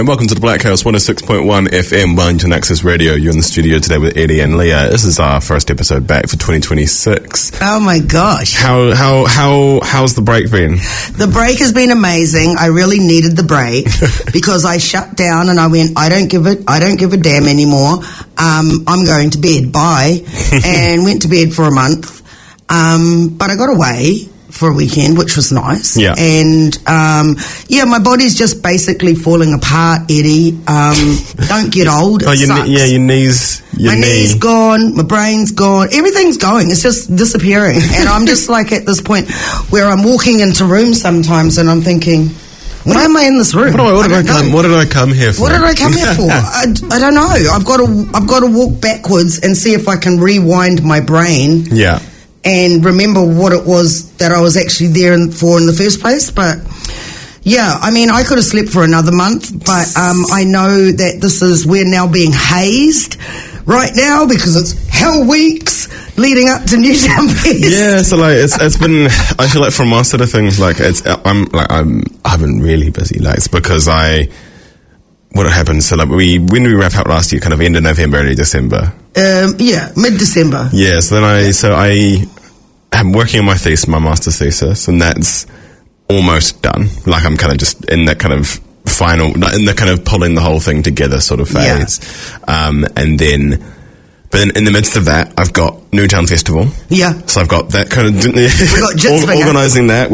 welcome to the Black House 106.1 FM Wellington Access Radio. You're in the studio today with Eddie and Leah. This is our first episode back for 2026. Oh my gosh. How's the break been? The break has been amazing. I really needed the break because I shut down and I went, I don't give a damn anymore. I'm going to bed. Bye. And went to bed for a month. But I got away for a weekend, which was nice. Yeah. And, my body's just basically falling apart, Eddie. Don't get old. It sucks. Your knees. My knee's gone. My brain's gone. Everything's going. It's just disappearing. And I'm just like at this point where I'm walking into rooms sometimes and I'm thinking, why am I in this room? What did I come here for? What did I come here for? I don't know. I've got to walk backwards and see if I can rewind my brain. Yeah. And remember what it was that I was actually there for in the first place. But yeah, I mean, I could have slept for another month, but I know that we're now being hazed right now because it's hell weeks leading up to Newtown Fest. Yeah, so like it's been. I feel like from my side of things, like I've been really busy. Like it's because what happened? So like when we wrap up last year, kind of end of November, early December. Mid-December. Yeah, so then I am working on my thesis, my master's thesis, and that's almost done. Like I'm kind of just in that kind of final, in the kind of pulling the whole thing together sort of phase. Yeah. But in the midst of that, I've got Newtown Festival. Yeah. So I've got that kind of we've got organising that.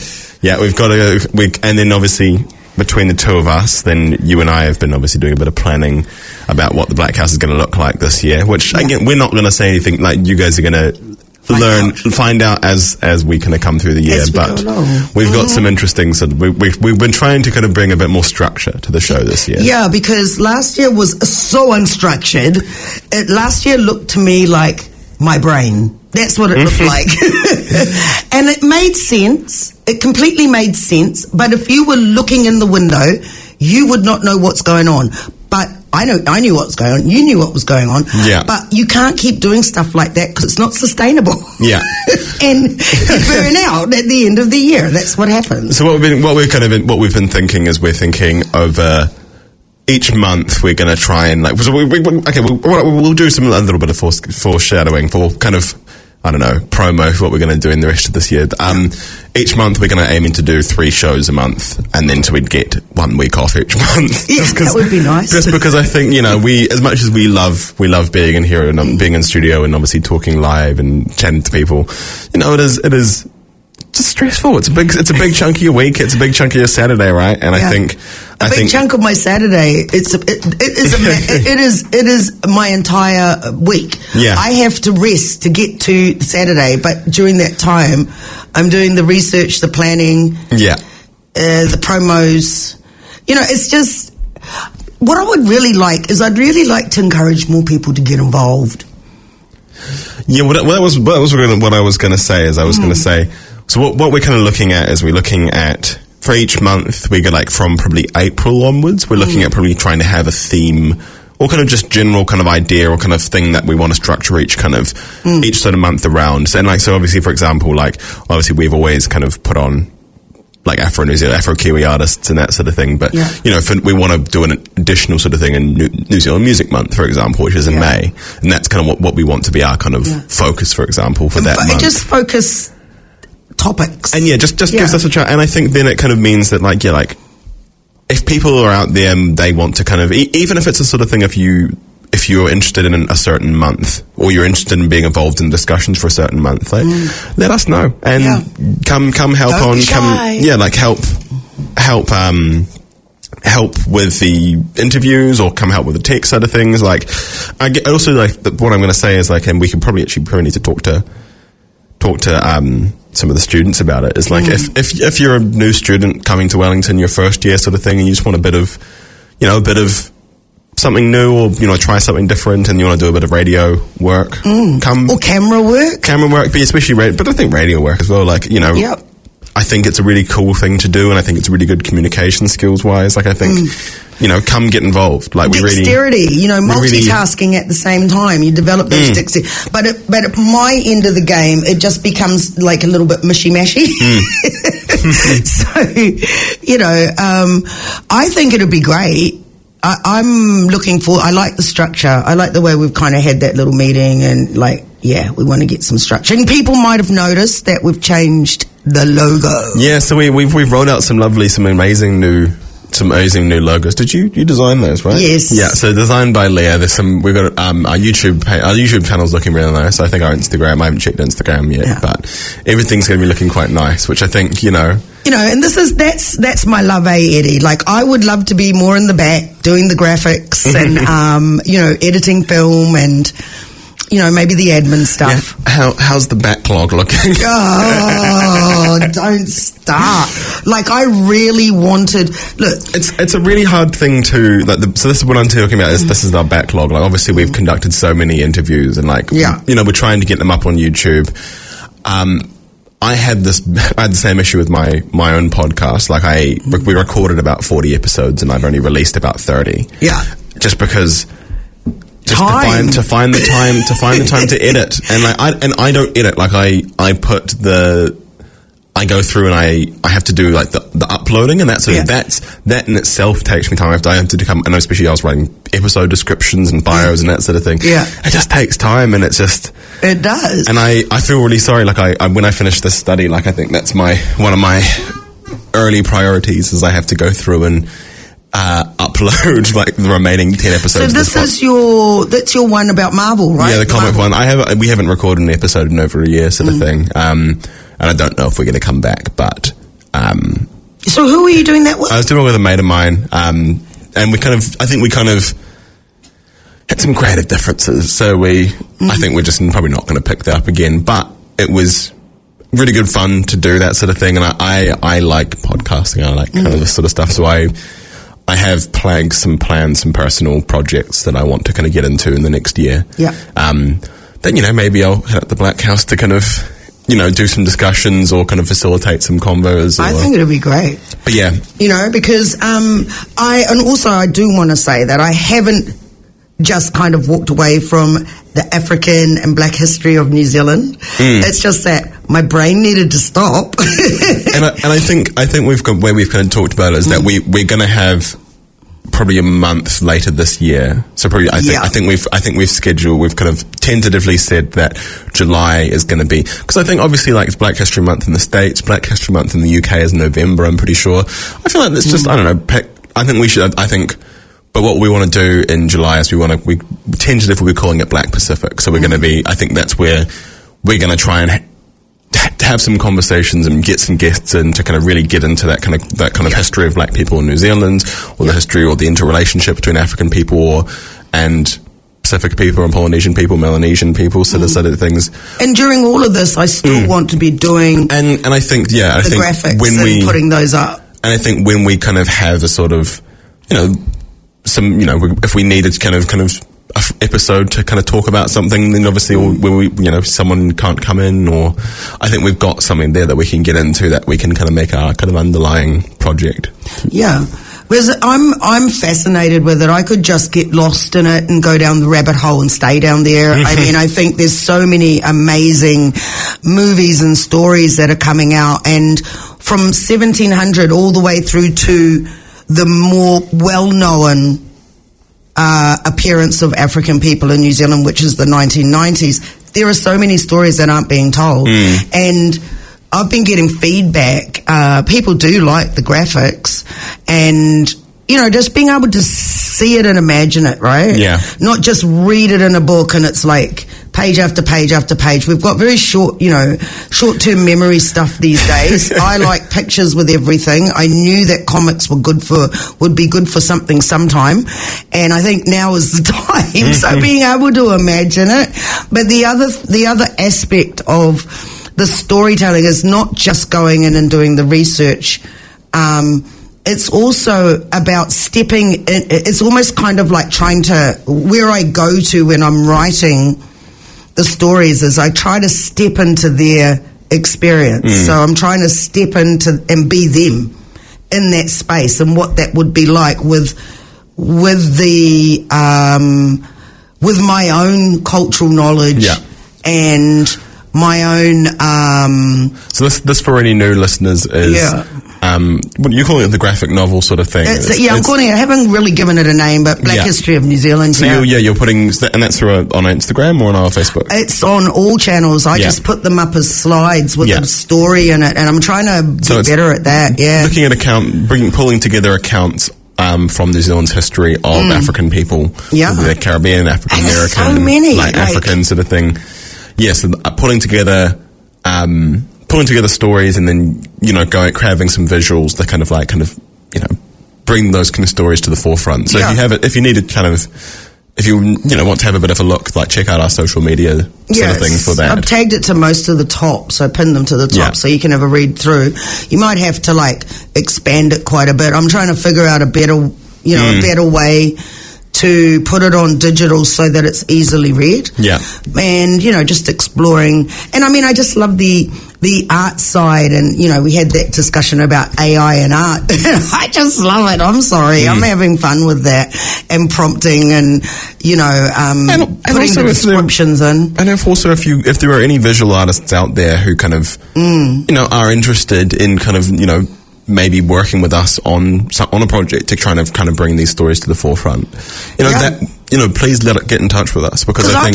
And then obviously between the two of us, then you and I have been obviously doing a bit of planning about what the Black House is going to look like this year, which again, we're not going to say anything, like you guys are going to find out as we kind of come through the year, but we've got some interesting, so we've been trying to kind of bring a bit more structure to the show this year. Yeah, because last year was so unstructured. Last year looked to me like my brain. That's what it looked like. And it made sense. It completely made sense. But if you were looking in the window, you would not know what's going on. But I knew what was going on. You knew what was going on. Yeah. But you can't keep doing stuff like that because it's not sustainable. Yeah. And you burn out at the end of the year. That's what happens. So what we've been thinking is we're thinking over each month we're going to try and we'll do a little bit of foreshadowing for kind of, I don't know, promo for what we're going to do in the rest of this year. Each month we're going to aim to do 3 shows a month, and then so we'd get 1 week off each month. Yeah, that would be nice. Just because I think, we, as much as we love being in here and being in studio and obviously talking live and chatting to people, it is just stressful. It's a big chunk of your week. It's a big chunk of your Saturday, right? And yeah. I think a big chunk of my Saturday. It is my entire week. Yeah. I have to rest to get to Saturday, but during that time, I'm doing the research, the planning, the promos. It's just what I would really like is I'd really like to encourage more people to get involved. Yeah, what I was going to say is going to say. So what we're kind of looking at is we're looking at, for each month, we go like from probably April onwards, we're looking at probably trying to have a theme or kind of just general kind of idea or kind of thing that we want to structure each kind of, each sort of month around. So, so obviously, for example, obviously we've always kind of put on like Afro-New Zealand, Afro-Kiwi artists and that sort of thing. But, we want to do an additional sort of thing in New Zealand Music Month, for example, which is in May. And that's kind of what we want to be our kind of focus, for example, for that month. Just focus topics. And just gives us a chance. And I think then it kind of means that if people are out there and they want to kind of, even if it's a sort of thing, if you're interested in a certain month or you're interested in being involved in discussions for a certain month, let us know and come help Don't on, be shy. help with the interviews or come help with the tech side of things. What I'm going to say is and we could probably need to talk to some of the students about it. Is if you're a new student coming to Wellington, your first year sort of thing, and you just want a bit of something new or try something different, and you want to do a bit of radio work, or camera work, but especially but I think radio work as well. I think it's a really cool thing to do, and I think it's really good communication skills wise. I think come get involved. Dexterity, multitasking at the same time. You develop those dexterity. But at my end of the game, it just becomes like a little bit mushy-mashy. So, I think it'll be great. I'm looking for, I like the structure. I like the way we've kind of had that little meeting and we want to get some structure. And people might have noticed that we've changed the logo. Yeah, so we've rolled out some amazing new logos. Did you design those, right? Yes. Yeah, so designed by Leah. We've got our YouTube channel's looking really nice. I think our Instagram, I haven't checked Instagram yet, but everything's going to be looking quite nice, which I think, and that's my love, Eddie? Like, I would love to be more in the back doing the graphics and, editing film and, maybe the admin stuff. Yeah. How's the backlog looking? Oh, don't start. Like, I really wanted... Look... It's a really hard thing to... so this is what I'm talking about, this is our backlog. Like, obviously, we've conducted so many interviews and, we're trying to get them up on YouTube. I had the same issue with my own podcast. Like, we recorded about 40 episodes and I've only released about 30. Yeah. Just because... to find the time to edit, and I don't edit. Like, I go through and I have to do like the uploading, and that in itself takes me time. I have to come, and especially I was writing episode descriptions and bios and that sort of thing. Yeah, it just takes time, and it does. And I feel really sorry. Like, I when I finish this study, like, I think that's one of my early priorities is I have to go through and upload like the remaining 10 episodes. So that's your one about Marvel, right? Yeah, the comic one. We haven't recorded an episode in over a year, sort of thing. And I don't know if we're going to come back, but so who are you doing that with? I was doing it with a mate of mine, and I think we had some creative differences. So I think we're just probably not going to pick that up again. But it was really good fun to do that sort of thing, and I like podcasting. I like kind of this sort of stuff. So I have some personal projects that I want to kind of get into in the next year. Yeah. Then, maybe I'll head up the Black House to kind of, do some discussions or kind of facilitate some convos. I think it'll be great. But yeah. Because I do want to say that I haven't just kind of walked away from the African and Black history of New Zealand. It's just that my brain needed to stop. and I think we've got where we've kind of talked about it is that we're going to have probably a month later this year. So probably I think we've kind of tentatively said that July is going to be, because I think obviously like it's Black History Month in the States, Black History Month in the UK is November, I'm pretty sure. I feel like it's just I don't know. But what we want to do in July is we tentatively we're calling it Black Pacific. So we're going to be, I think that's where we're going to try and have some conversations and get some guests in to kind of really get into that kind of history of Black people in New Zealand, or the history or the interrelationship between African people and Pacific people and Polynesian people, Melanesian people, sort of things. And during all of this, I still want to be doing and I think the graphics and putting those up. And I think when we kind of have a sort of if we needed kind of a episode to kind of talk about something, then obviously when someone can't come in, or I think we've got something there that we can get into that we can kind of make our kind of underlying project. Yeah. Whereas I'm fascinated with it. I could just get lost in it and go down the rabbit hole and stay down there. I mean, I think there's so many amazing movies and stories that are coming out, and from 1700 all the way through to the more well-known appearance of African people in New Zealand, which is the 1990s. There are so many stories that aren't being told. And I've been getting feedback. People do like the graphics, and just being able to see it and imagine it, right? Yeah. Not just read it in a book and it's like page after page after page. We've got very short-term memory stuff these days. I like pictures with everything. I knew that comics would be good for something sometime, and I think now is the time. So being able to imagine it. But the other aspect of the storytelling is not just going in and doing the research. It's also about stepping in. It's almost kind of like where I go to when I'm writing the stories is I try to step into their experience. So I'm trying to step into and be them in that space, and what that would be like with my own cultural knowledge and my own. So this for any new listeners is. What you call it, the graphic novel sort of thing. I'm calling it. I haven't really given it a name, but Black History of New Zealand. So you're putting, and that's through on Instagram or on our Facebook. It's on all channels. I just put them up as slides with a story in it, and I'm trying to get better at that. Yeah, looking at pulling together accounts from New Zealand's history of African people, the Caribbean, African American, so many, African sort of thing. Yes, pulling together stories, and then grabbing some visuals that kind of bring those kind of stories to the forefront. So if you need to if you want to have a bit of a look, check out our social media sort of thing for that. I've tagged it to most of the top, so I pinned them to the top so you can have a read through. You might have to expand it quite a bit. I'm trying to figure out a better way to put it on digital so that it's easily read. Yeah. And, just exploring. And I mean, I just love the art side, and, we had that discussion about AI and art. I just love it. I'm sorry. I'm having fun with that and prompting and, putting the descriptions in. And if there are any visual artists out there who kind of, are interested in kind of, maybe working with us on a project to kind of bring these stories to the forefront. Please get in touch with us, because I think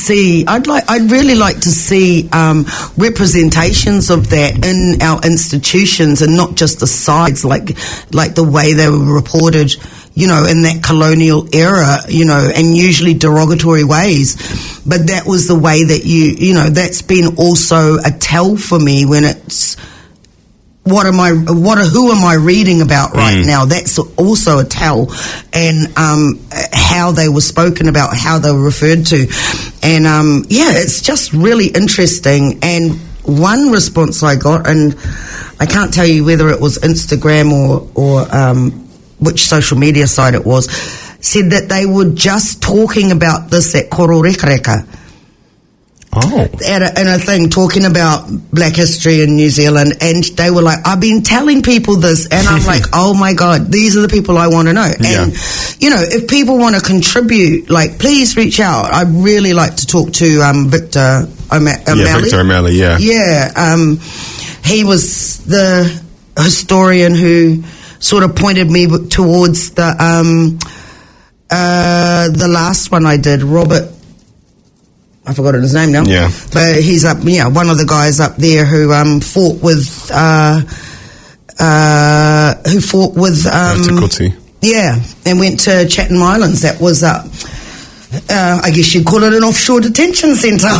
I'd really like to see representations of that in our institutions, and not just the sides, like the way they were reported, in that colonial era, and usually derogatory ways. But that was the way that that's been also a tell for me when it's, who am I reading about right now? That's also a tell, and how they were spoken about, how they were referred to, and it's just really interesting. And one response I got, and I can't tell you whether it was Instagram or which social media site it was, said that they were just talking about this at Koro Reka Reka. Oh. In a thing talking about Black history in New Zealand, and they were like, I've been telling people this, and I'm like, oh my God, these are the people I want to know. And if people want to contribute, please reach out. I'd really like to talk to Victor O'Malley. Victor O'Malley, he was the historian who sort of pointed me towards the last one I did, Robert. I forgot his name now. Yeah. But he's up, one of the guys up there who fought with Te Kooti. Yeah, and went to Chatham Islands. That was I guess you'd call it an offshore detention centre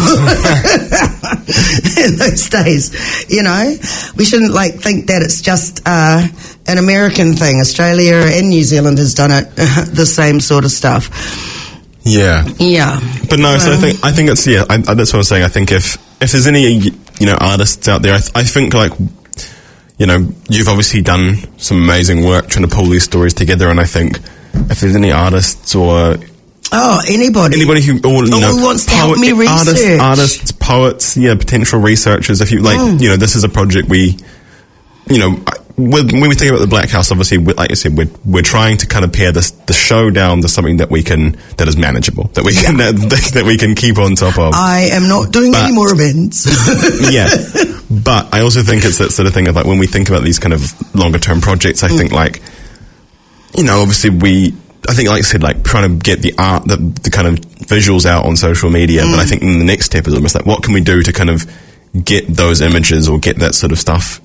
in those days. We shouldn't think that it's just an American thing. Australia and New Zealand has done it, the same sort of stuff. Yeah. But no, so I think it's that's what I was saying. I think if there's any artists out there, I think you've obviously done some amazing work trying to pull these stories together, and I think if there's any artists or anybody who wants to help me research, artists, poets, potential researchers, if you this is a project when we think about the Black House, obviously, like you said, we're trying to kind of pare the show down to something that is manageable, that we can that we can keep on top of. I am not doing any more events. But I also think it's that sort of thing of when we think about these kind of longer term projects, I think obviously I think, like I said, trying to get the art, the kind of visuals out on social media. But I think the next step is almost what can we do to kind of get those images or get that sort of stuff.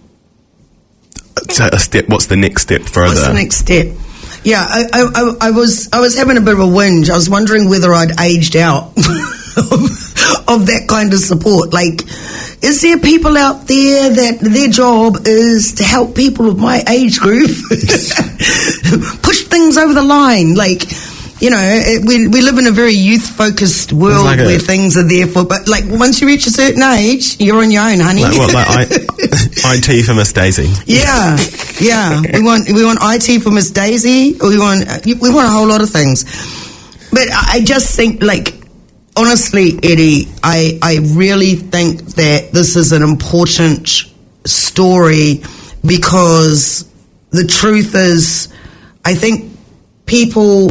What's the next step further? What's the next step? Yeah, I was having a bit of a whinge. I was wondering whether I'd aged out of that kind of support. Is there people out there that their job is to help people of my age group push things over the line? We live in a very youth-focused world where things are there for, but once you reach a certain age, you're on your own, honey. IT for Miss Daisy. Yeah. We want IT for Miss Daisy. We want a whole lot of things. But I just think, honestly, Eddie, I really think that this is an important story, because the truth is, I think people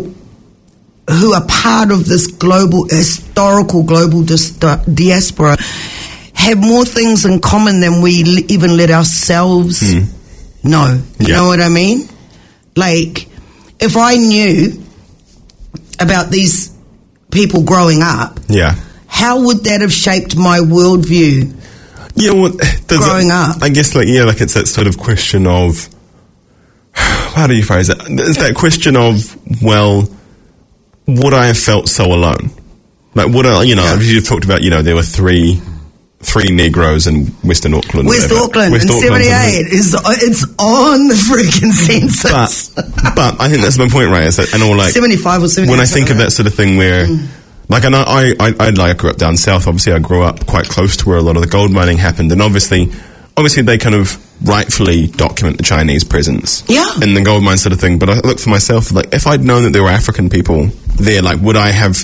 who are part of this historical global diaspora have more things in common than we even let ourselves know. You know what I mean? Like, if I knew about these people growing up, how would that have shaped my worldview? Yeah, well, growing up, I guess, like it's that sort of question of, how do you phrase it? It's that question of, well, would I have felt so alone? Like, would I, you've talked about, there were three Negroes in Western Auckland. West Auckland in 78 it's on the freaking census. But I think that's my point, right? Is that, and all, like, 75 or 78. When I think of that sort of thing where, like, I grew up down south. Obviously, I grew up quite close to where a lot of the gold mining happened, and obviously they kind of rightfully document the Chinese presence in the gold mine sort of thing. But I look for myself, like, if I'd known that there were African people there, like, would I have,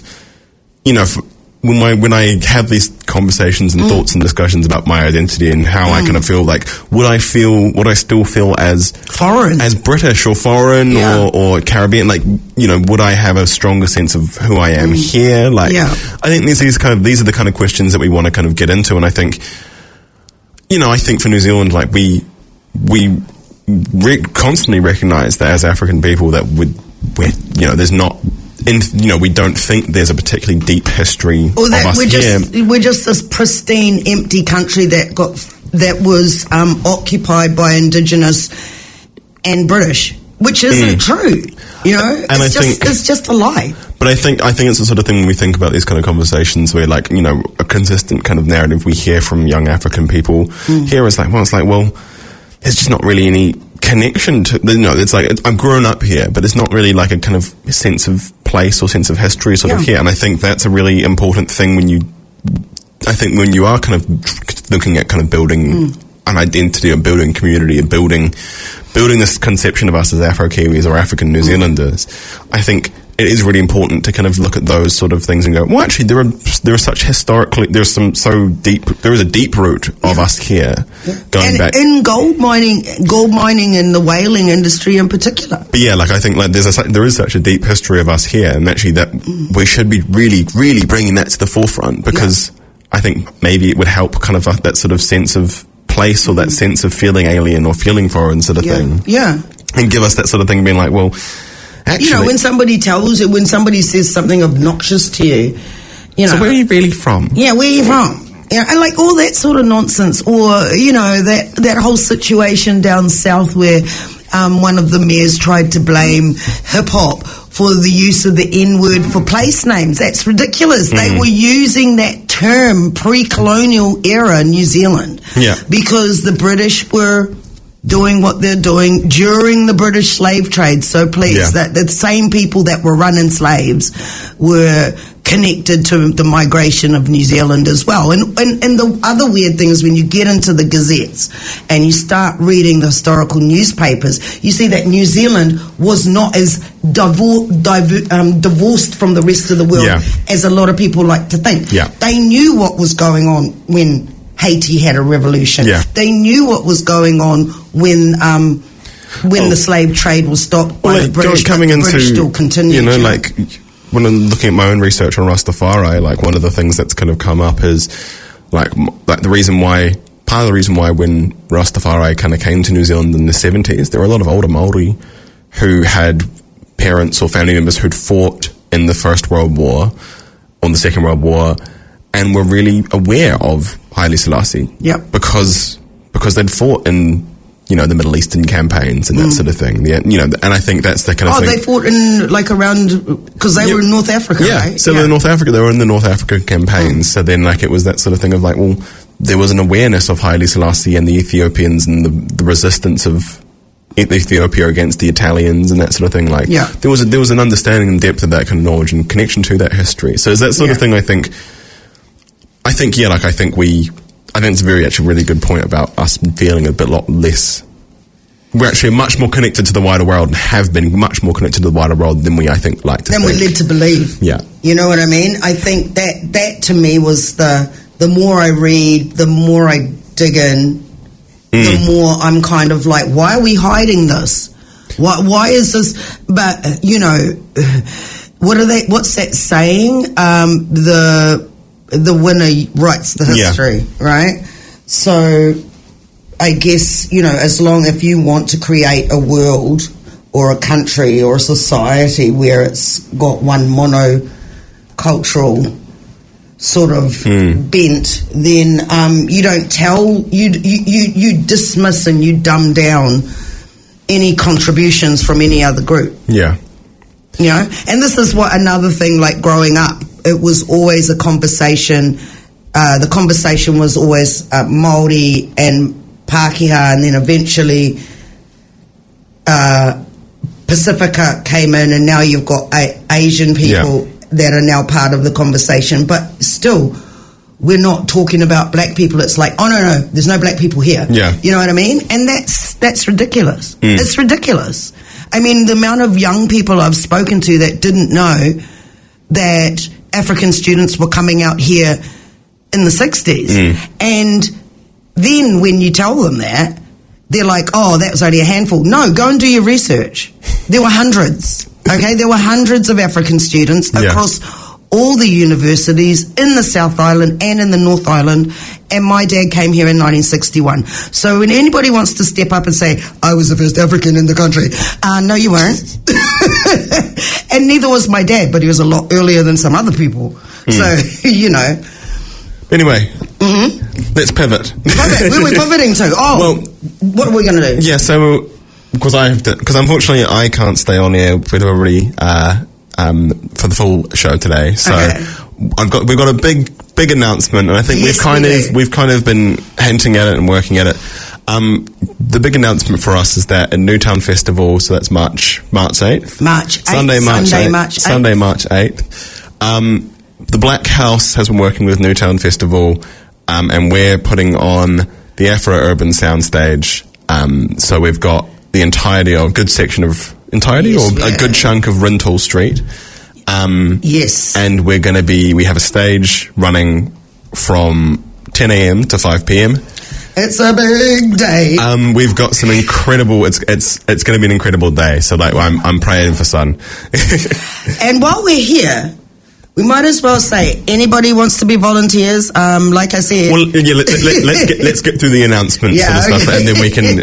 when I have these conversations and thoughts and discussions about my identity and how I kind of feel, like, would I still feel as foreign, as British or foreign or Caribbean? Like, would I have a stronger sense of who I am here? Like, I think these are the kind of questions that we want to kind of get into. And I think, I think for New Zealand, like, we constantly recognise that as African people that there's not. We don't think there's a particularly deep history of us we're just this pristine, empty country that was occupied by Indigenous and British, which isn't true. It's just a lie. But I think it's the sort of thing when we think about these kind of conversations where, like, a consistent kind of narrative we hear from young African people here is like, there's just not really any connection to, it's like, I've grown up here, but it's not really like a kind of sense of place or sense of history sort of here. And I think that's a really important thing when you are kind of looking at kind of building an identity or building community and building this conception of us as Afro-Kiwis or African New Zealanders. I think it is really important to kind of look at those sort of things and go, well, actually, there is a deep root of us here going back in gold mining and the whaling industry in particular. But yeah, like, I think, like, there is such a deep history of us here, and actually that we should be really, really bringing that to the forefront, because I think maybe it would help kind of that sort of sense of place or that sense of feeling alien or feeling foreign sort of thing. Yeah, and give us that sort of thing, being like, well. Actually, when somebody says something obnoxious to you, so where are you really from? Yeah, where are you from? Yeah, and like all that sort of nonsense, or that whole situation down south where one of the mayors tried to blame hip hop for the use of the N-word for place names. That's ridiculous. They were using that term pre-colonial era New Zealand, because the British were doing what they're doing during the British slave trade. So please, that the same people that were running slaves were connected to the migration of New Zealand as well. And the other weird thing is when you get into the gazettes and you start reading the historical newspapers, you see that New Zealand was not as divorced from the rest of the world as a lot of people like to think. They knew what was going on when Haiti had a revolution. They knew what was going on when the slave trade was stopped by the British. Coming the British still continued. Like, when I'm looking at my own research on Rastafari, like, one of the things that's kind of come up is like part of the reason why when Rastafari kind of came to New Zealand in the 70s, there were a lot of older Māori who had parents or family members who'd fought in the First World War or the Second World War, and were really aware of Haile Selassie. Because they'd fought in, the Middle Eastern campaigns and that sort of thing. And I think that's the kind of thing. Oh, they fought in, like, around, because they were in North Africa, right? So they were in the North Africa campaigns. So then, like, it was that sort of thing of like, well, there was an awareness of Haile Selassie and the Ethiopians and the resistance of Ethiopia against the Italians and that sort of thing. Like, there was an understanding and depth of that kind of knowledge and connection to that history. So is that sort of thing, I think it's a really good point about us feeling a lot less. We're actually much more connected to the wider world and have been much more connected to the wider world than we, I think, like to think. Than we're led to believe. Yeah. You know what I mean? I think that to me was the more I read, the more I dig in, the more I'm kind of like, why are we hiding this? Why is this? But, what's that saying? the winner writes the history, right? So I guess, you know, if you want to create a world or a country or a society where it's got one monocultural sort of bent, then you don't you dismiss and you dumb down any contributions from any other group. Yeah. You know? And this is what another thing, like growing up, it was always a conversation. The conversation was always Māori and Pākehā, and then eventually Pacifica came in, and now you've got Asian people that are now part of the conversation. But still, we're not talking about black people. It's like, oh, no, there's no black people here. Yeah. You know what I mean? And that's ridiculous. It's ridiculous. I mean, the amount of young people I've spoken to that didn't know that African students were coming out here in the 60s. And then when you tell them that, they're like, oh, that was only a handful. No, go and do your research. There were hundreds, okay? There were hundreds of African students across all the universities in the South Island and in the North Island, and my dad came here in 1961. So when anybody wants to step up and say, I was the first African in the country, no, you weren't. And neither was my dad, but he was a lot earlier than some other people. So, you know. Anyway, let's pivot. Where are we pivoting to? Oh, well, what are we going to do? Yeah, so because unfortunately I can't stay on air with everybody for the full show today. So we've got a big announcement, and I think we've kind of been hinting at it and working at it. The big announcement for us is that in Newtown Festival, so that's March 8th. Sunday, March 8th. The Black House has been working with Newtown Festival, and we're putting on the Afro-Urban Soundstage. So we've got the entirety of a good chunk of Rintoul Street. Yes. And we have a stage running from 10 a.m. to 5 p.m. It's a big day. We've got some incredible. It's going to be an incredible day. So like I'm praying for sun. And while we're here, we might as well say anybody wants to be volunteers. Like I said, well, yeah. Let's get through the announcement sort of stuff, and then we can.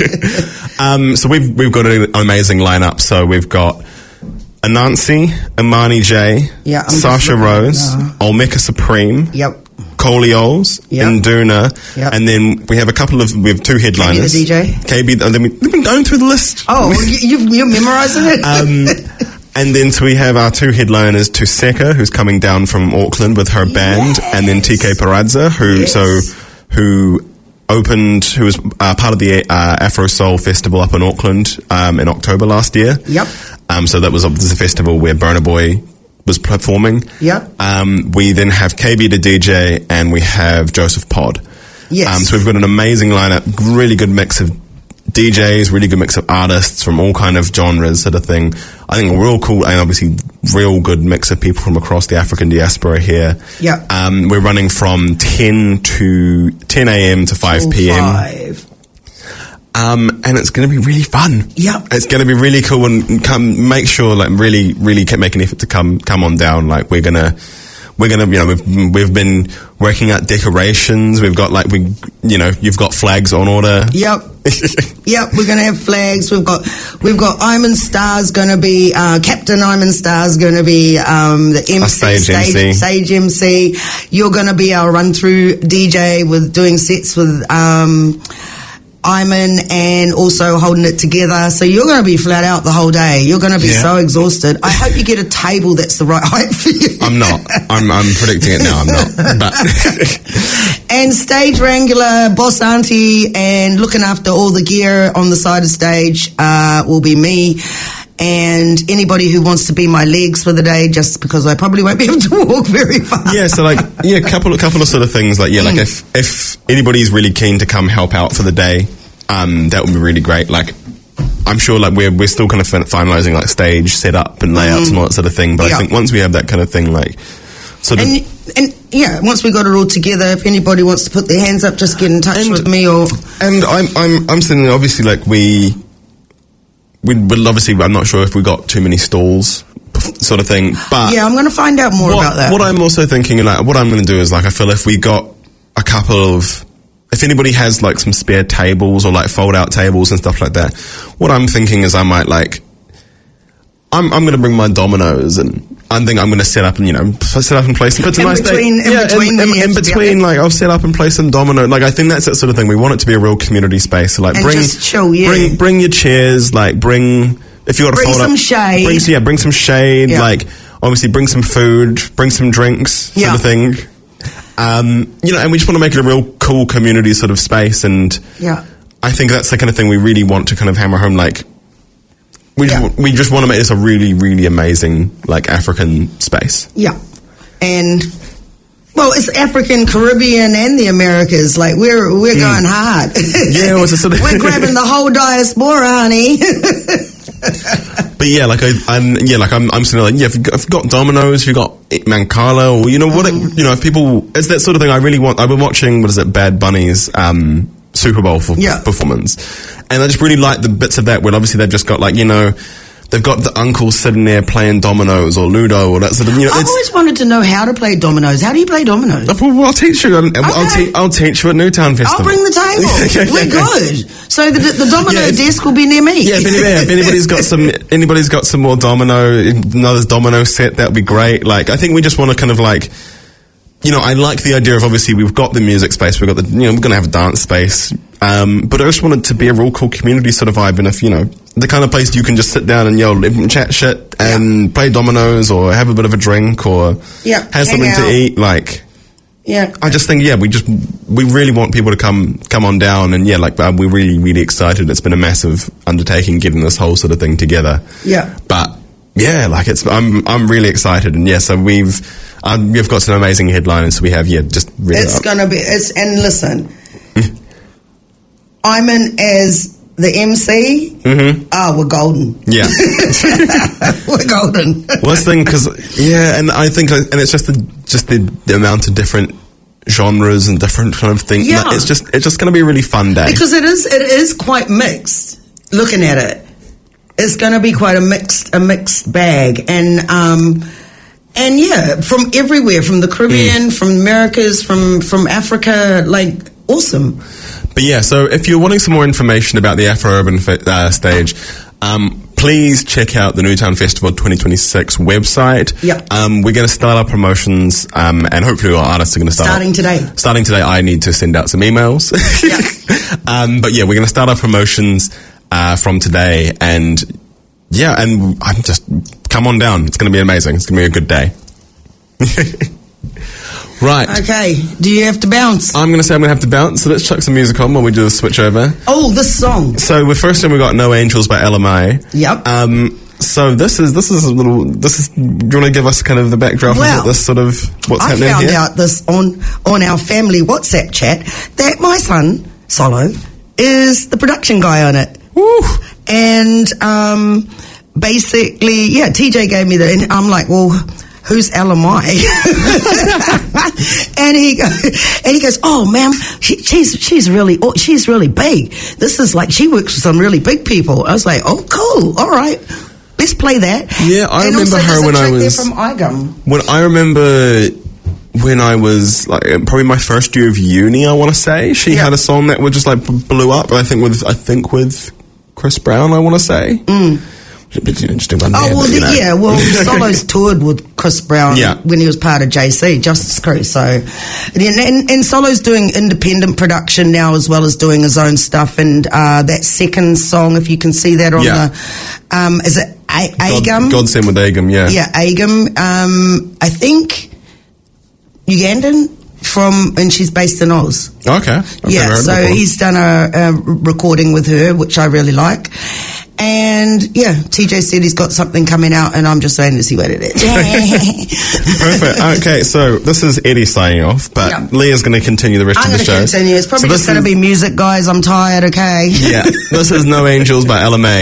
So we've got an amazing lineup. So we've got Anansi, Imani J, Sasha Rose, Olmeka Supreme. Colioles, Induna, and then we have we have two headliners. KB the DJ. And then we've been going through the list. Oh, you're memorising it? And then so we have our two headliners, Tuseka, who's coming down from Auckland with her band, and then TK Paradza, who was part of the Afro Soul Festival up in Auckland in October last year. So that was a festival where Burna Boy was performing. We then have KB the DJ, and we have Joseph Pod. So we've got an amazing lineup, really good mix of DJs, really good mix of artists from all kind of genres, sort of thing. I think a real cool and obviously real good mix of people from across the African diaspora here. We're running from 10 a.m. to 5 p.m. And it's going to be really fun. It's going to be really cool, and make sure, like, really make an effort to come on down. Like, we've been working out decorations. We've got you've got flags on order. We're going to have flags. We've got Iman Star's going to be Captain Iman Star's going to be the MC, stage MC. You're going to be our run through DJ with doing sets with Iman and also holding it together. So you're going to be flat out the whole day. You're going to be so exhausted. I hope you get a table that's the right height for you. I'm not. I'm predicting it now. I'm not. But and stage wrangler, boss auntie, and looking after all the gear on the side of stage will be me. And anybody who wants to be my legs for the day, just because I probably won't be able to walk very far. A couple of sort of things like if anybody's really keen to come help out for the day, that would be really great. Like, I'm sure like we're still kind of finalising like stage setup and layouts and all that sort of thing. But I think once we have that kind of thing, like sort of. Once we got it all together, if anybody wants to put their hands up, just get in touch with me or. And I'm saying obviously like we will obviously. I'm not sure if we got too many stalls sort of thing. But yeah, I'm going to find out more about that. What I'm also thinking, like, what I'm going to do is, like, I feel if we got a couple of, if anybody has like some spare tables or like fold out tables and stuff like that, what I'm thinking is I might like, I'm going to bring my dominoes, and I think I'm going to set up and, you know, set up and play some. It's a nice day. In between, like, I'll set up and play some domino. Like, I think that's that sort of thing. We want it to be a real community space. So, like, and just chill, bring your chairs. Like, if you got to fold some up, shade. Bring some shade. Yeah. Like, obviously, bring some food, bring some drinks, sort of thing. You know, and we just want to make it a real cool community sort of space. And I think that's the kind of thing we really want to kind of hammer home. Like, we just want to make this a really, really amazing, like, African space. Yeah. And, well, it's African, Caribbean, and the Americas. Like, we're going hard. Yeah, it's a sort of we're grabbing the whole diaspora, honey. But yeah, like I'm sitting like, yeah, if you've got dominoes, if you've got Mancala, or you know what, you know, if people, it's that sort of thing I really want. I've been watching, Bad Bunny's Super Bowl performance, and I just really like the bits of that where obviously they've just got, like, you know, they've got the uncle sitting there playing dominoes or Ludo or that sort of, you know. I've always wanted to know how to play dominoes. How do you play dominoes? Well, I'll teach you. I'll teach you at Newtown Festival. I'll bring the table. We're good. So the domino desk will be near me. Yeah, if anybody's got some more another domino set, that would be great. Like, I think we just want to kind of, like, you know, I like the idea of, obviously, we've got the music space, we've got the, you know, we're going to have a dance space, but I just want it to be a real cool community sort of vibe, and if, you know, the kind of place you can just sit down and, chat shit and play dominoes or have a bit of a drink or have something to eat, like, I just think, we really want people to come on down, and we're really, really excited. It's been a massive undertaking getting this whole sort of thing together. Yeah. But, like, I'm really excited, and so we've got some amazing headliners, so we have, just really... It's going to be... and listen, I'm in as the MC. Mm-hmm. We're golden. Yeah. We're golden. Well, that's the thing, because, and I think, and it's just the amount of different genres and different kind of things. Yeah. It's just going to be a really fun day. Because it is quite mixed, looking at it. It's going to be quite a mixed bag. And from everywhere, from the Caribbean, from Americas, from Africa, like, awesome. But so if you're wanting some more information about the Afro-Urban stage, please check out the Newtown Festival 2026 website. Yep. We're going to start our promotions, and hopefully our artists are going to start... Starting today, I need to send out some emails. Yep. But we're going to start our promotions from today, and I'm just... Come on down. It's going to be amazing. It's going to be a good day. Right. Okay. Do you have to bounce? I'm going to say I'm going to have to bounce, so let's chuck some music on while we do the switch over. Oh, this song. So first time we got No Angels by LMA. Yep. So this is a little, do you want to give us kind of the backdrop of this sort of, what's happening here? I found out this on our family WhatsApp chat that my son, Solo, is the production guy on it. Woo! And, basically, TJ gave me that, and I'm like, well, who's LMI? and he goes, oh, ma'am, she's really big. This is like, she works with some really big people. I was like, oh, cool, all right, let's play that. Yeah, I remember her when I was from Igum. When I was like probably my first year of uni, I want to say she had a song that would just like blew up. I think with Chris Brown, I want to say. Solo's toured with Chris Brown when he was part of JC, Justice Crew. So, and Solo's doing independent production now as well as doing his own stuff. And that second song, if you can see that on the, is it Agum? God Send with Agum, yeah. Yeah, Agum. I think Ugandan and she's based in Oz. Okay. So he's done a recording with her, which I really like. And TJ said he's got something coming out, and I'm just waiting to see what it is. Perfect. Okay, so this is Eddie signing off, but Leah's going to continue the rest of the show. I'm going to continue. It's probably just going to be music, guys. I'm tired, okay? Yeah. This is No Angels by LMA.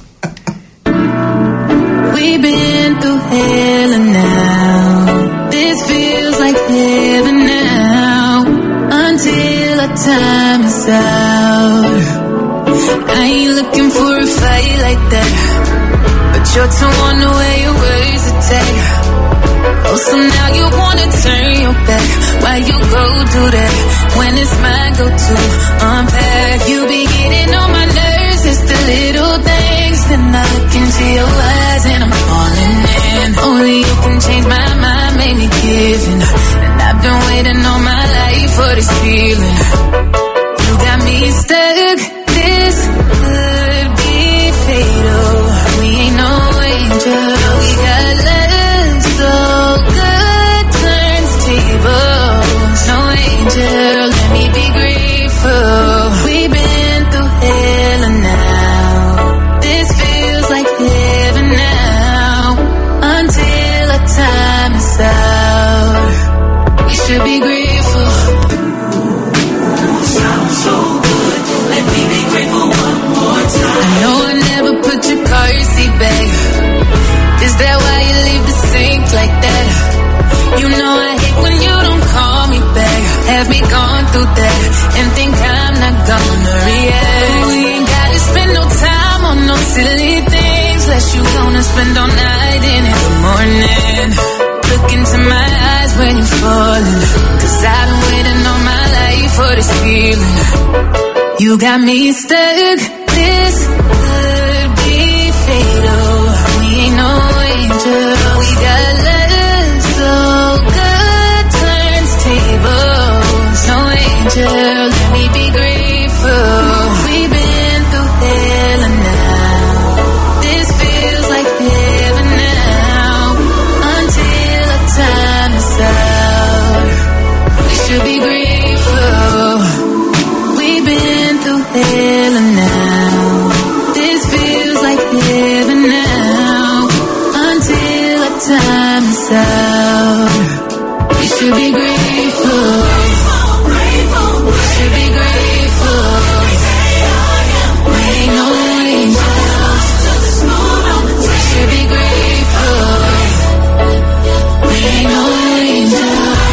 We've been through hell and now this feels like heaven now until our time is out. I ain't looking for a fight like that, but You're too on the way your ways to take. Oh, so now you wanna turn your back. Why you go do that when it's my go-to? Unpack. You be getting on my nerves. It's the little things. Then I look into your eyes and I'm falling in. Only you can change my mind, make me give in. And I've been waiting all my life for this feeling. You got me stuck. This could be fatal. We ain't no angels. We got love so good turns tables. No angel, let me be grateful. We've been through hell and now this feels like heaven now. Until our time is out, we should be grateful. Sounds so good, let me be grateful one more time. I know I never put your car seat back. Is that why you leave the sink like that? You know I hate when you don't call me back. Have me gone through that and think I'm not gonna react. We ain't gotta spend no time on no silly things, unless you gonna spend all night in the morning. Look into my eyes when you're falling, 'cause I've been waiting all my life for this feeling. You got me stuck. This could be fatal. We ain't no angel. We got love so good turns tables. No angel, let me be grateful. We've been through hell and now this feels like heaven now. Until our time is out, we should be grateful. We've been through hell and now this feels like heaven now. Until our time is out, we should be grateful. We should be grateful. We ain't no angels. We should be grateful. We ain't no angels.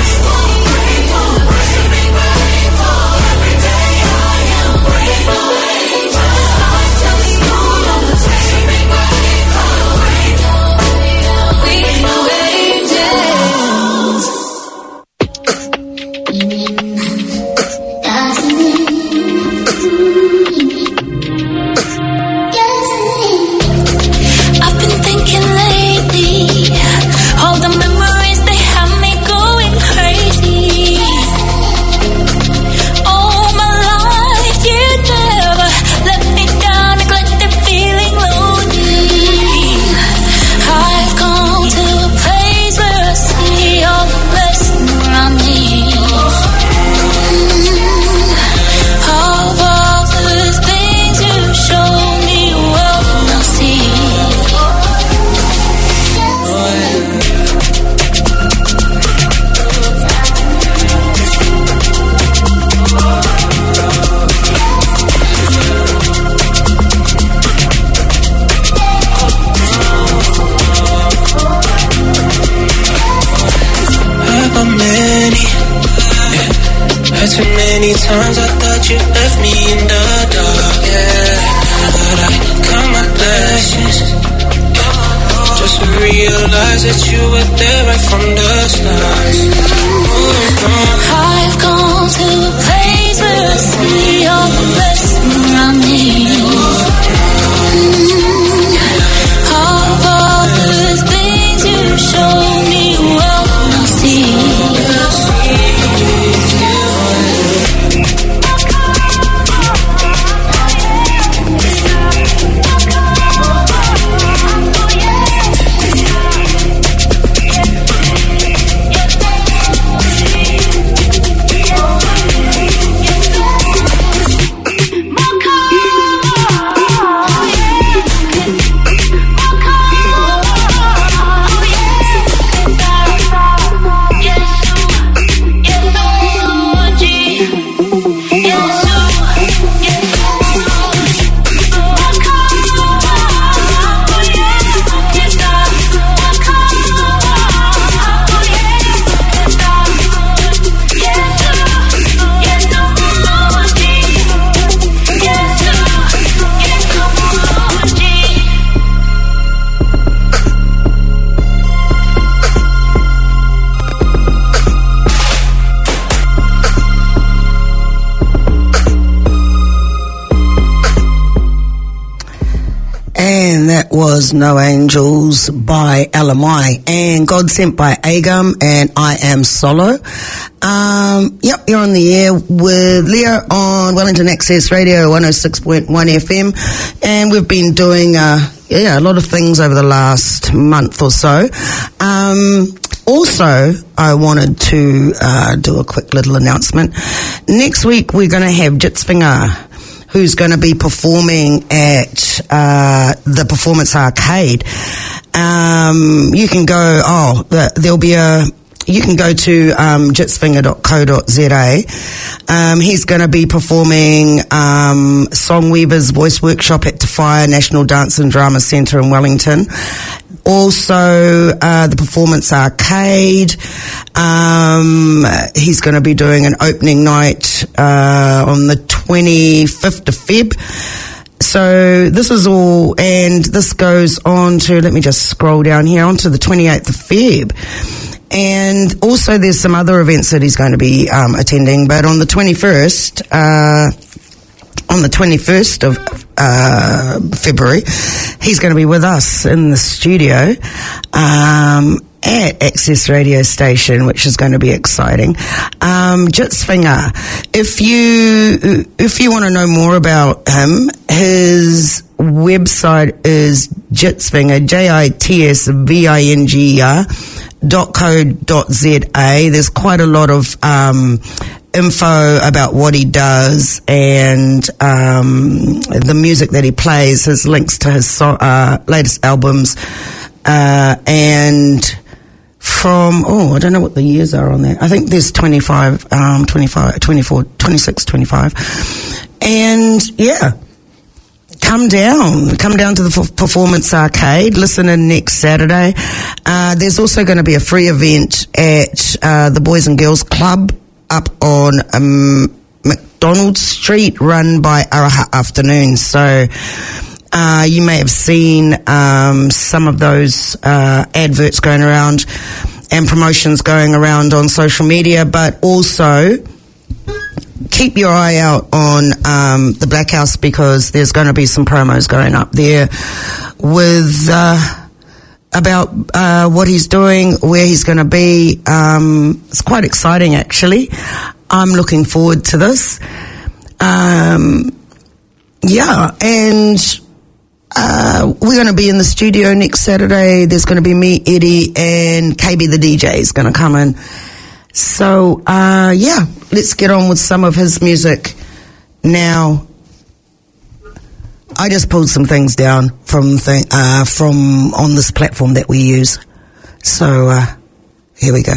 Times I thought you left me in the dark, yeah. But I count my blessings, just to realize that you were there right from the start. I've gone to a place where I see all the blessings around me. All the things you show me, well, I see. was No Angels by LMI and God Sent by Agum and I Am Solo. Yep, you're on the air with Leo on Wellington Access Radio 106.1 FM, and we've been doing a lot of things over the last month or so. Also, I wanted to do a quick little announcement. Next week we're going to have Jitsvinger, who's going to be performing at the Performance Arcade. You can go, you can go to jitsvinger.co.za. He's going to be performing Songweaver's Voice Workshop at Tafire National Dance and Drama Centre in Wellington. Also, the Performance Arcade. He's going to be doing an opening night on the 25th of Feb. So this is all, and this goes on to, let me just scroll down here, on to the 28th of Feb. And also there's some other events that he's going to be attending, but on the 21st of February, he's going to be with us in the studio at Access Radio Station, which is going to be exciting. Jitsvinger, if you want to know more about him, his website is Jitsvinger, jitsvinger.co.za. There's quite a lot of info about what he does and the music that he plays, his links to his latest albums, and from, I don't know what the years are on that. I think there's 25, 24, 26, 25. And yeah, come down to the Performance Arcade, listen in next Saturday. There's also going to be a free event at the Boys and Girls Club up on McDonald Street, run by Araha Afternoons. So you may have seen some of those adverts going around and promotions going around on social media, but also keep your eye out on the Black House, because there's going to be some promos going up there with about what he's doing, where he's going to be. It's quite exciting, actually. I'm looking forward to this. And we're going to be in the studio next Saturday. There's going to be me, Eddie, and KB the DJ is going to come in. So, let's get on with some of his music now. I just pulled some things down from on this platform that we use. So, here we go.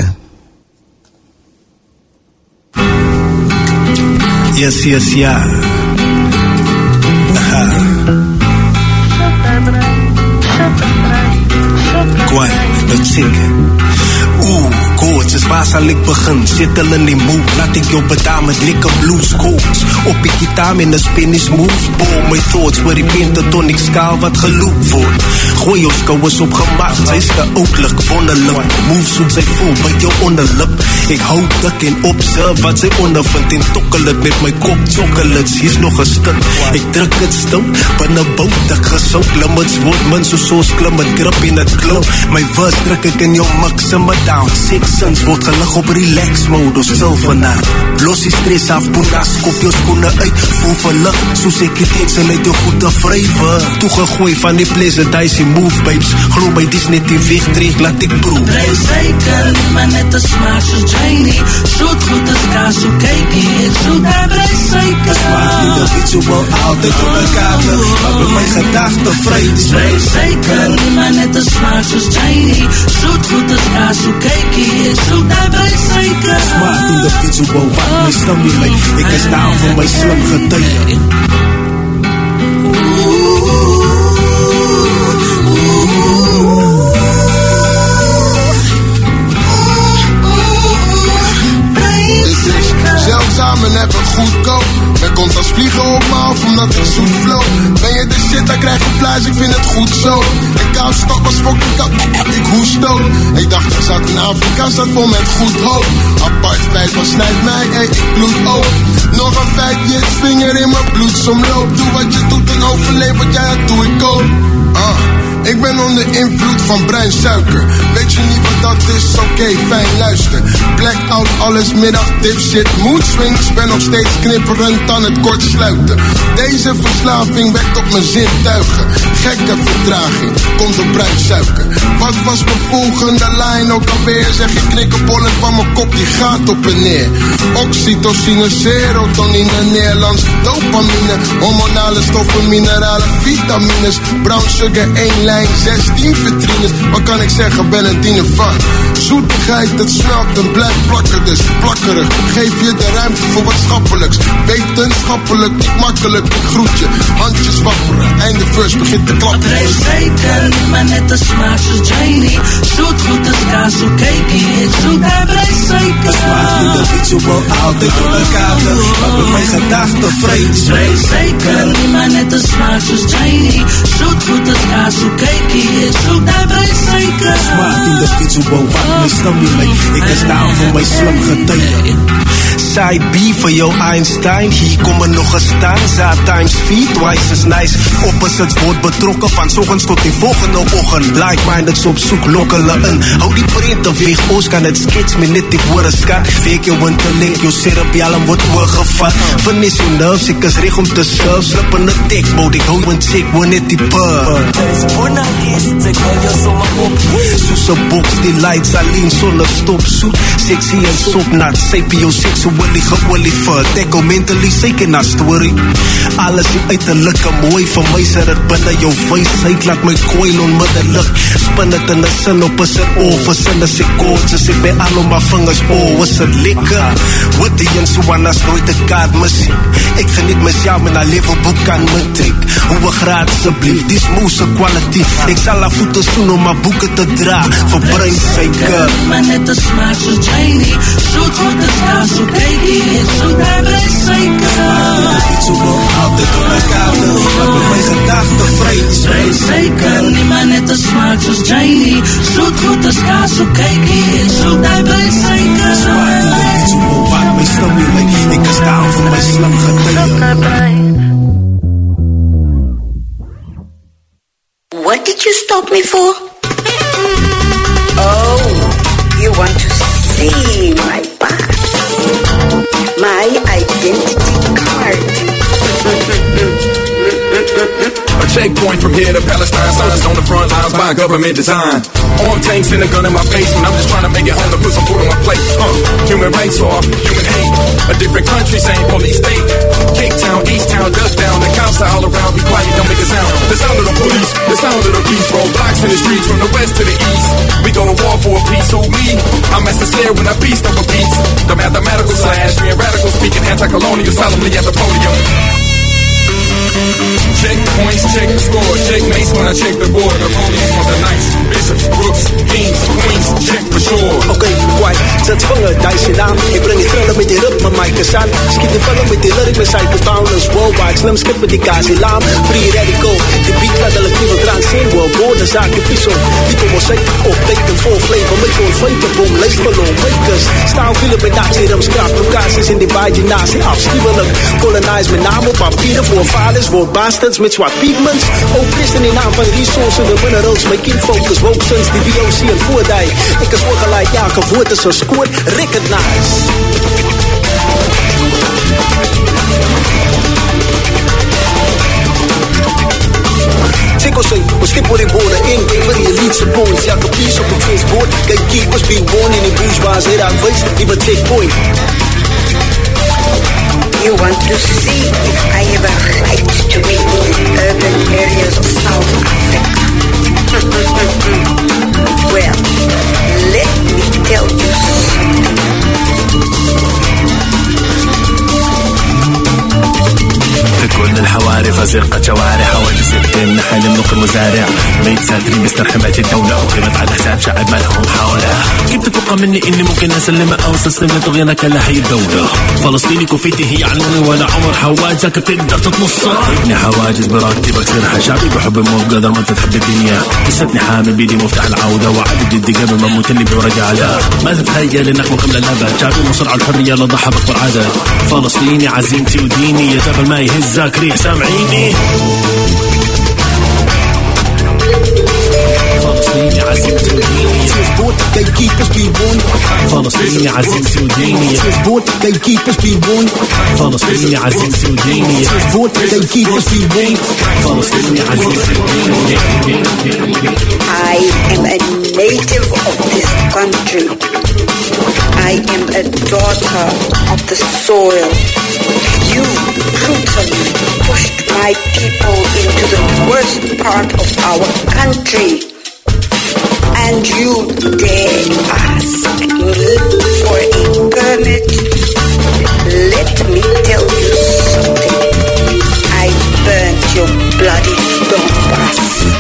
Yes, yeah. Kwai, nou zeker. Gorgeous, waar zal ik beginnen? Zit al in die mood, laat ik jou bedaan met lekker blues codes. Op die gitaar met een Spanish move. Boom, my thoughts, waar die pentatonic skaal wat geloop wordt. Gooi jou skouwers op gemaakt, zij is geoutelijk, wonderlijk. Move zoet zij voel bij jou onderlip. Ik hou dik en observe wat zij ondervindt. En tokkel het met my kop chocolates, hier's nog een stuk. Ik druk het stil, binnen bout, ek gesonk. Limits word min soos klim, het grip en het klop. My verse druk ek in jou mix en my down. Six sins word gelig op relax mode, of stil vanaf. Los die stress af, boenas, kop jou skoene uit. Voel verlig, soos ek die tekst en uit jou goede vrywe. Toegegooi van die pleasant icy move, babes. Geloof my, dis net die wegdreig, laat ek proef. Bly zeker, maar net een smaak soos Janie. Zoet goed as kaas, so kykie. Ek zoet daar bly zeker. Smaak nie dat iets so wel altyd op die kaarte. Maar by my gedachte vry. Bly zeker, maar net een smaak soos Janie. Zoet goed as kaas, so kykie. Ek zoet daar bly zeker. Smaak nie dat iets so wel wat my stimulate. Ek is down vir my slim getuie. Zeldzaam en heb het goedkoop. Men komt als vliegen op me af omdat ik zoet flow. Ben je de shit, dan krijg je flash, ik vind het goed zo. En kaapstok was fucking kap, ik hoest ook. Ik dacht ik zat in Afrika, zat vol met goed hoop. Apart feit, wat snijdt mij, ey, ik bloed ook. Nog een feit, je vinger in mijn bloedsomloop. Doe wat je doet en overleef wat jij doet, doe ik ook. Ik ben onder invloed van bruin suiker. Weet je niet wat dat is? Oké, fijn, luister. Blackout, alles middag, dipshit, mood swings. Ben nog steeds knipperend aan het kort sluiten. Deze verslaving wekt op mijn zintuigen. Gekke vertraging, komt op bruin suiker. Wat was mijn volgende lijn ook alweer? Zeg ik knikkenbollen van mijn kop, die gaat op en neer. Oxytocine, serotonine, Nederlands dopamine. Hormonale stoffen, mineralen, vitamines. Brown sugar, 1 lijn, 16 vitrines. Wat kan ik zeggen, ben een diener van zoetigheid, het smelt en blijft plakken. Dus plakkerig, geef je de ruimte voor wat schappelijks. Wetenschappelijk, niet makkelijk, ik groet je. Handjes wapperen, einde verse begint te klappen. Het reist zeker niet, maar net de smaak zoals Janie. Zoet goed als kaas, zo cakey. Ik zoek daar reist zeker. Smaak niet de visual, altijd op de kater. Maar bij mijn gedachten vreemd. Het reist zeker niet, maar net de smaak zoals Janie. Zoet goed als kaas, zo cakey. Ik zoek daar reist zeker. Smaak in de visual, wat mijn stimulate. Ik is down voor mijn slim getuigen. Side B voor jou Einstein. Hier komen nog een stanza times 4, twice as nice. Opposites wordt betrokken van 's ochtends tot die volgende ochtend. Like-mindeds op zoek, lokkelen in. Hou die print of weeg oos, kan het skits me net die woorden skat. Week je winterlink, je cerebialum wordt oorgevat. Vernis je nerves, ik is recht om te surf. Slip in de tikmode, ik hou een chick, word net die pub. Soese box, die lights alleen zonder stop. Zoet, sexy en sopnat, sapio, sexually geolieferd. Tekkel mentally, zeker na story. Alles is uiterlijk mooi, voor mij zit het binnen jouw wijsheid. Laat my coil onmiddellijk. Spin het in de zin op is het over. Zin is ik koortjes, ik ben al op mijn vingers. Oh, is het lekker. Wat die en Suanas nooit de kaart missie. Ik geniet mezelf met een levelboek aan mijn trek. Hoe we graag alsjeblieft, die smoese quality. Ik zal haar voeten zoen om mijn boeken te dragen. Voor brein zeker. Maar net de smaak zoals Janie. Zoet goed als kaas, zo cakey. Ik zoek daar reist zeker. Altijd op de kater. Maar bij mijn gedachten vreemd. Het reist zeker niet, maar net de smaak zoals Janie. Zoet goed als kaas, zo cakey. Ik zoek daar reist zeker. Smaak in de visual, wat mijn stimulate. Ik is down voor mijn slim getuigen. What did you stop me for? Oh, you want to see my past, my identity card. A checkpoint from here to Palestine, soldiers on the front lines by government design. Armed tanks and a gun in my face when I'm just trying to make it home to put some food on my plate. Human rights or human hate. A different country, same police state. Cape Town, East Town, Dutchtown. The cops are all around, be quiet, don't make a sound. The sound of the police, the sound of the peace. Roadblocks in the streets from the west to the east. We go to war for a peace, who me? I'm Master Slayer when I beast over peace. The mathematical slash, being radical, speaking anti-colonial solemnly at the podium. Check points, check the score. Check mates when I check the board. The police want the knights, bishops, rooks, kings, queens. Check for sure. Oké, white, zet vangen, dice in aan. Ik breng je trillen met die ritme, Mike aan. Schiet de vangen met die lyric, met cycle bounders. Worldwide, slim skip met die kaas in laan. Free radical, die beat laat de lectieve transcend. World border, zaken piso. Die komen zeker op, teken vol flavor. Met gewoon flavor, lees below, makers. Staan vielen met nazi-rums, krap. Locaties in die vaginatie, afschuwelijk. Colonize met naam op papieren voor vaders. Word bastards met zwart pigments. Ook christen in naam van resources en minerals. Mijn kind focus, woke sons, die VOC en voordij. Ik is gelijk, ja, gevoerd is een scoort. Recognize. Sikkel say, we skip what they border in. Game for the elite supports. Ja, capiche op het feestboard. Gatekeepers be warned in die bourgeois. Heer aanwijs, die wat take point. You want to see if I have a right to be in the urban areas of South Africa? Well, let me tell you something. كل الحواري فزرقة شوارع حوادث الدم نحن نملك المزارع ميت ساترين مسترحمات الدولة وقيمت على حساب شعب ما لهم حولها. كيف تتوقع مني اني ممكن اسلم او استسلم لطغيانك لهي الدولة؟ فلسطيني كوفيتي هي عنواني ولا عمر حواجزك تقدر تتنصر. ابني حواجز براتبك سرحة شعبي بحب الموت قدر ما انت تحب الدنيا. لساتني حامل بيدي مفتاح العودة وعدد جدي قبل ما اموت اللي بورجع على. ما تتخيل انك مكمل الابد شعبي مصر على الحرية لا ضحى باكبر عدد. فلسطيني عزيمتي وديني يا جبل ما يهزك ريح سامعيني. vote, gatekeepers be warned. فلسطيني عزيمتي وديني. Vote, gatekeepers be warned. فلسطيني عزيمتي وديني. Vote, gatekeepers be warned. فلسطيني عزيمتي وديني. I am a native of this country. I am a daughter of the soil. You brutally pushed my people into the worst part of our country. And you dare ask me for a permit? Let me tell you something. I burnt your bloody Donbass.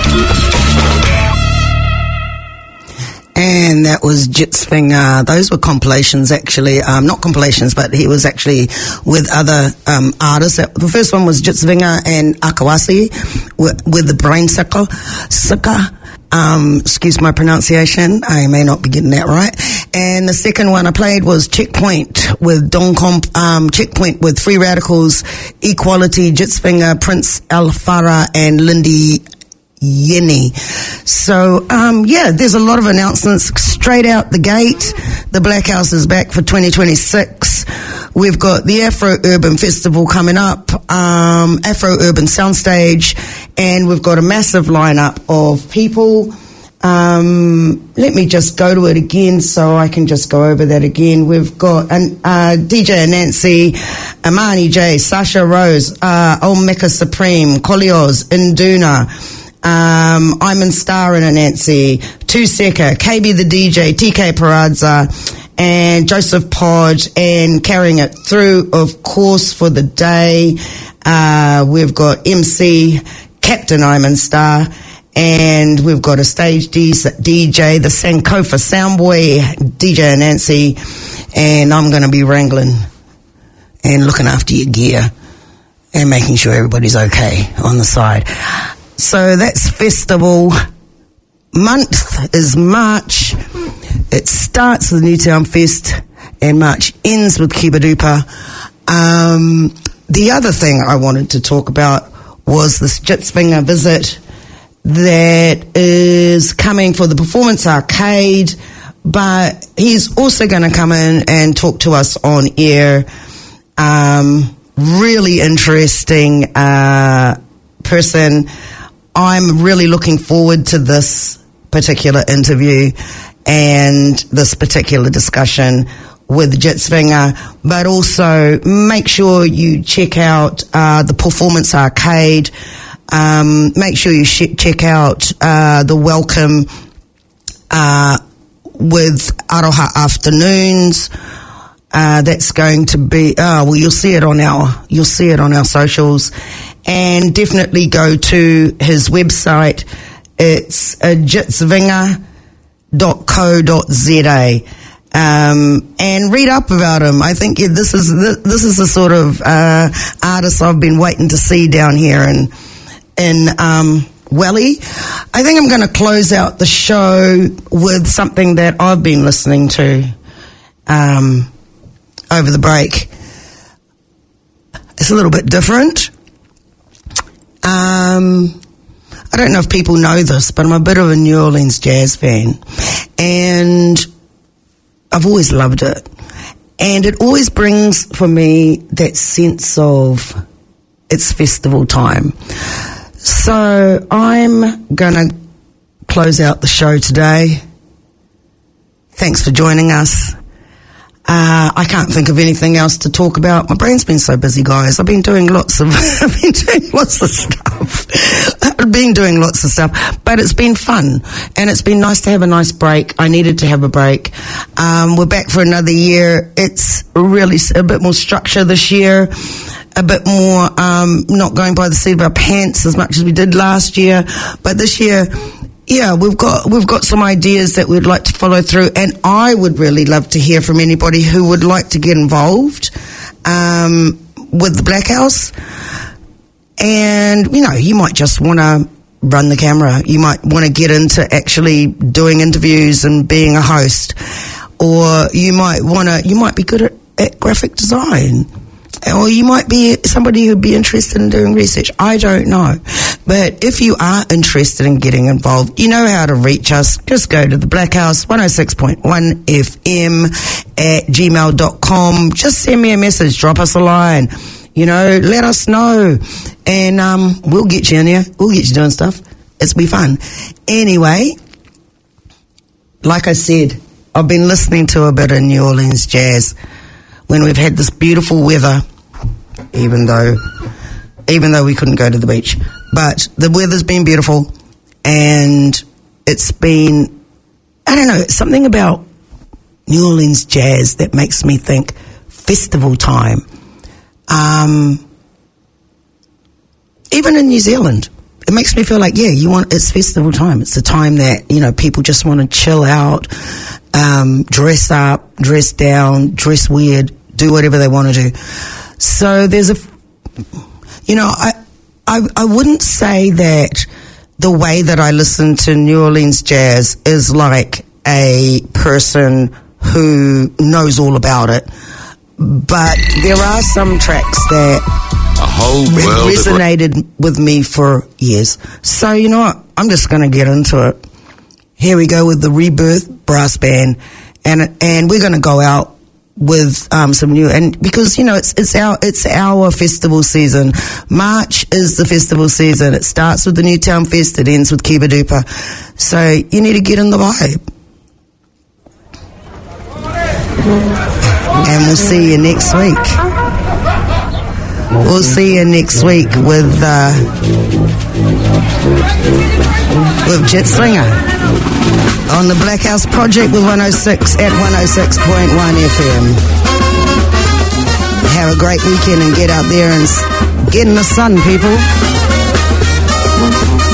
And that was Jitsvinger. Those were compilations, actually. Not compilations, but he was actually with other artists. The first one was Jitsvinger and Akawasi with the Brain Sucker. Excuse my pronunciation. I may not be getting that right. And the second one I played was Checkpoint with Checkpoint with Free Radicals, Equality, Jitsvinger, Prince Alfara, and Lindy Yenny. So, there's a lot of announcements straight out the gate. The Black House is back for 2026. We've got the Afro Urban Festival coming up, Afro Urban Soundstage, and we've got a massive lineup of people. Let me just go to it again so I can just go over that again. We've got DJ Nancy, Amani J, Sasha Rose, Omeka Supreme, Kolios, Induna, Iman Star and Nancy, Two Seka, KB the DJ, TK Paradza, and Joseph Pod, and carrying it through, of course, for the day. We've got MC Captain Iman Star, and we've got a stage DJ, the Sankofa Soundboy, DJ Nancy, and I'm going to be wrangling and looking after your gear and making sure everybody's okay on the side. So that's festival. Month is March. It starts with Newtown Fest and March ends with Kibadupa. The other thing I wanted to talk about was this Jitsvinger visit that is coming for the Performance Arcade, but he's also going to come in and talk to us on air. Really interesting person. I'm really looking forward to this particular interview and this particular discussion with Jitsvinger, but also make sure you check out the Performance Arcade. Make sure you check out the Welcome with Aroha Afternoons. That's going to be you'll see it on our socials. And definitely go to his website. It's jitsvinger.co.za. And read up about him. I think this is the sort of artist I've been waiting to see down here in Welly. I think I'm going to close out the show with something that I've been listening to over the break. It's a little bit different. I don't know if people know this, but I'm a bit of a New Orleans jazz fan, and I've always loved it. And it always brings for me that sense of it's festival time. So I'm going to close out the show today. Thanks for joining us. I can't think of anything else to talk about. My brain's been so busy, guys. I've been doing lots of stuff, but it's been fun, and it's been nice to have a nice break. I needed to have a break. We're back for another year. It's really a bit more structure this year, a bit more not going by the seat of our pants as much as we did last year. But this year, we've got some ideas that we'd like to follow through, and I would really love to hear from anybody who would like to get involved with the Black House. And, you might just want to run the camera. You might want to get into actually doing interviews and being a host. Or you might be good at graphic design. or you might be somebody who'd be interested in doing research. I don't know. But if you are interested in getting involved, you know how to reach us. Just go to the Black House 106.1 FM at gmail.com. Just send me a message, drop us a line. You know, let us know. And we'll get you in here. We'll get you doing stuff. It's be fun. Anyway, like I said, I've been listening to a bit of New Orleans jazz when we've had this beautiful weather, even though we couldn't go to the beach. But the weather's been beautiful, and it's been, I don't know, something about New Orleans jazz that makes me think festival time. Even in New Zealand, it makes me feel like, it's festival time. It's the time that, you know, people just want to chill out, dress up, dress down, dress weird, do whatever they want to do. So there's I wouldn't say that the way that I listen to New Orleans jazz is like a person who knows all about it. But there are some tracks that resonated with me for years. So, you know what? I'm just going to get into it. Here we go with the Rebirth Brass Band. And we're going to go out with some new, and because, you know, it's our festival season. March is the festival season. It starts with the Newtown Fest, it ends with Kiba Duper. So you need to get in the vibe. And we'll see you next week. We'll see you next week with Jet Slinger on the Black House Project with 106 at 106.1 FM. Have a great weekend and get out there and get in the sun, people.